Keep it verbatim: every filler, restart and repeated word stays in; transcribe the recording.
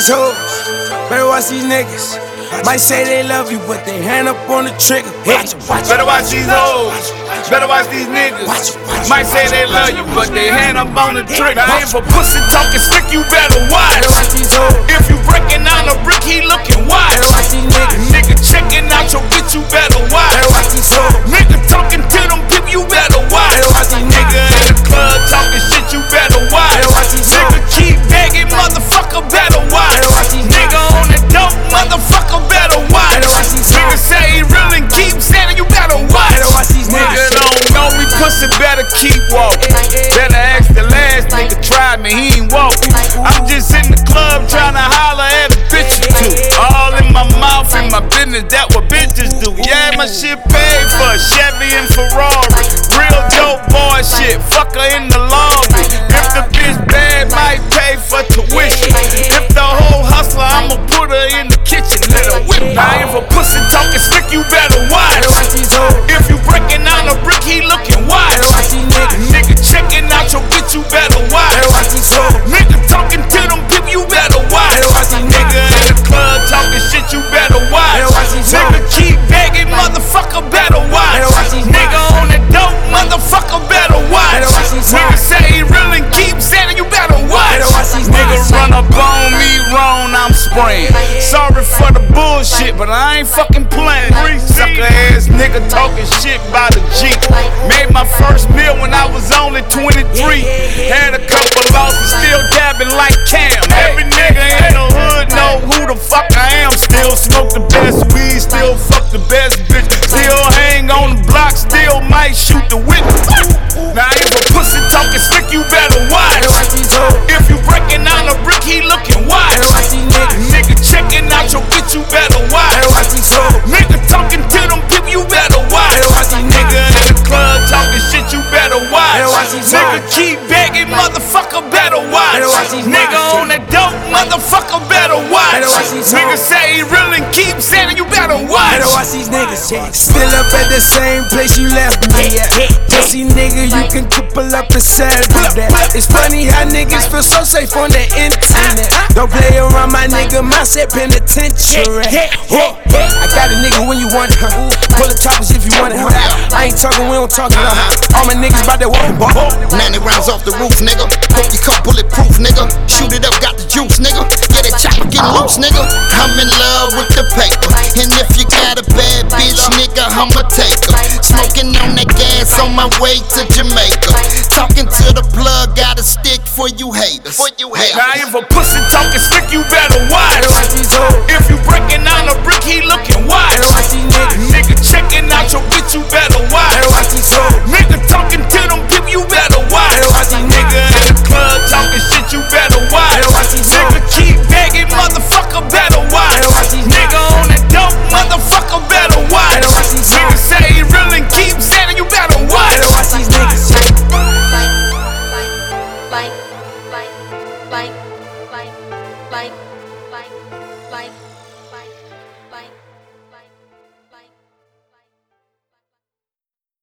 these hoes, better watch these niggas. Might say they love you, but they hand up on the trigger. Watch, watch, better watch these hoes, better watch these niggas. Might say they love you, but they hand up on the trigger. I ain't for pussy talking slick, you better watch. If you breaking down a brick, he looking watch. Nigga checking out your bitch, you better watch. Nigga talking to them people, you better watch. Nigga in the club talking shit, you better watch. Nigga keep begging, motherfucker, better watch. Nigga on the dope, motherfucker, better watch. Nigga say he real and keep saying you better watch. Nigga don't know me, pussy better keep walking. Better ask the last nigga tried me, he ain't walking. I'm just in the club trying to holler at a bitch or two. All in my mouth, in my business, that what bitches do. Yeah, my shit paid for Chevy and Ferrari. Real dope boy shit, fuck her in the lobby. If the bitch bad, might pay for tuition. If the whole hustler, I'ma put her in the kitchen. Let her whip. I ain't for pussy talking slick, you better watch. If you breaking down a brick, he looking watch. Nigga checking out your bitch, you better watch. Nigga talking to them people, you better watch. Nigga in the club talking shit, you better watch. Nigga keep begging, motherfucker, better watch. Nigga on the dope, motherfucker, better watch. Nigga say he real and keep saying you better watch. Nigga run up on me wrong, I'm spraying. Sorry for the bullshit, but I ain't fucking playing. Sucker ass nigga talking shit by the Jeep. Made my first meal when I was only twenty-three. Had a couple losses, still dabbing like Cam. Every nigga in the hood know who the fuck I am. Still smoke the best weed, still fuck the best bitch. Still hang on the block, still might shoot the whip. Now if a pussy talking slick, you better watch. If you breaking down a brick, he looking watch. Nigga checking out your bitch, you better watch. Nigga talking to them people, you better watch. Nigga in the club talking shit, you better watch. Nigga keep begging, motherfucker, better watch. Nigga on the dope, motherfucker, better watch. Nigga say he real and keep saying you better watch. Still up at the same place you left me at. Pussy nigga, you can triple up and sad that. It's funny how niggas feel so safe on the internet. Don't play around my nigga, mindset penitentiary. I got a nigga when you want it, huh? Pull the choppers if you want it, huh? I ain't talking, we don't talk it, huh? All my niggas bout that walking ball. ninety rounds off the roof, nigga. Hope you come bulletproof, nigga. Shoot it up, got the juice, nigga. Yeah, that chopper getting loose, nigga. I'm in love with the paper. And if you got a bad bitch, nigga, I'ma take her. Smoking on that gas on my way to Jamaica. Talking to the plug, got a stick for you haters. For you haters. Now if a pussy talking slick, you better watch. If you breaking down a brick, he looking watch. Nigga checking out your bitch, you better watch. Nigga talking to them people, you better watch. Nigga in the club talking shit, you better watch. Nigga keep begging, motherfucker, better watch. Nigga on the dope, motherfucker, better watch. Nigga say he real and keep saying you better watch. Bye, bye, bye, bye.